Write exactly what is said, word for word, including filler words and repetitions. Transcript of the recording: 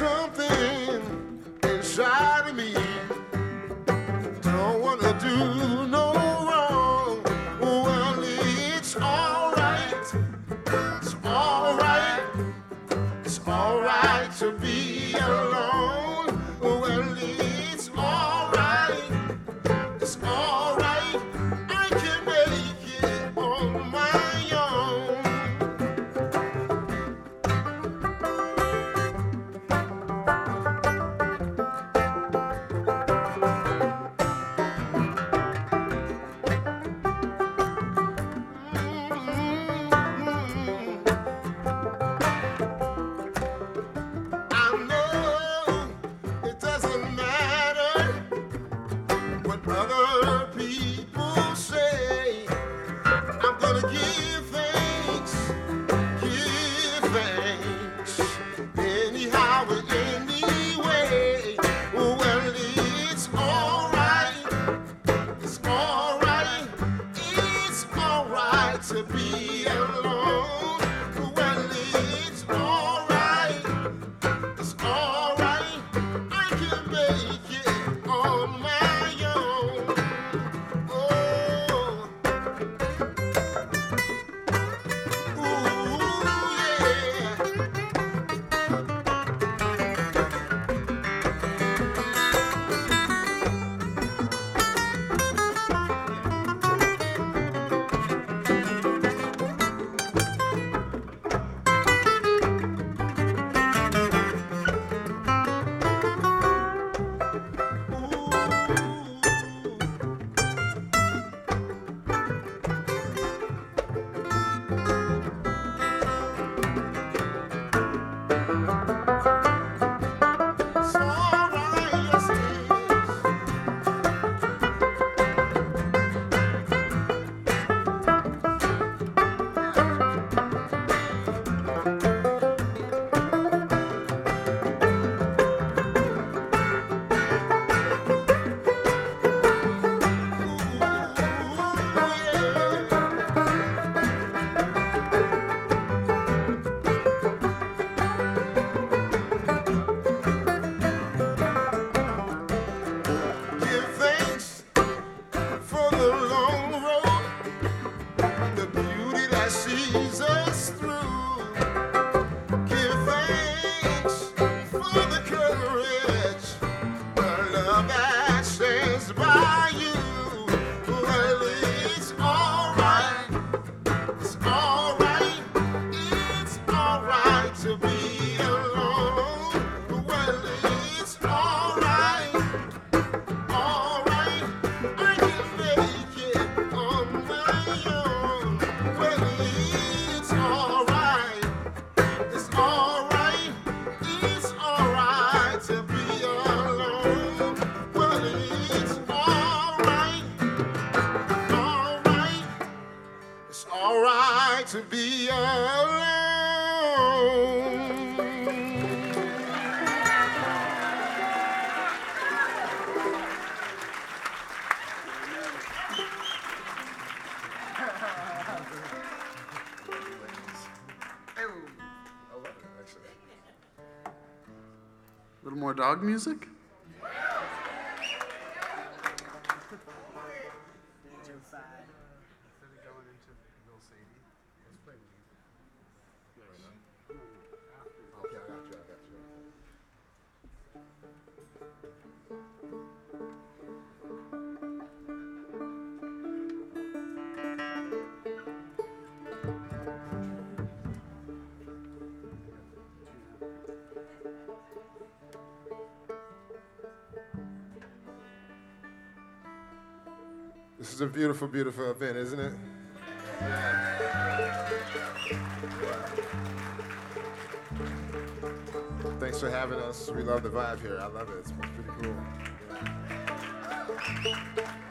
something inside of me. Don't wanna do no wrong. Well, it's alright. It's alright. It's alright to be alone. Well, it's alright. It's alright. I can make it on my own. Other people say I'm gonna give thanks, give thanks anyhow and anyway. Well, it's alright, it's alright, it's alright to be alone. Well, it's alright, it's alright, I can make it on my sees us through. Give thanks for the courage, the love that stands by you. Well, it's alright, it's alright, it's alright to be alone. Well, it's alright, alright, I can make it on my own. Well, it's alright, it's alright, it's alright to be alone. Well, it's alright, alright, it's alright to be alone. A little more dog music? This is a beautiful, beautiful event, isn't it? Thanks for having us. We love the vibe here. I love it. It's pretty cool.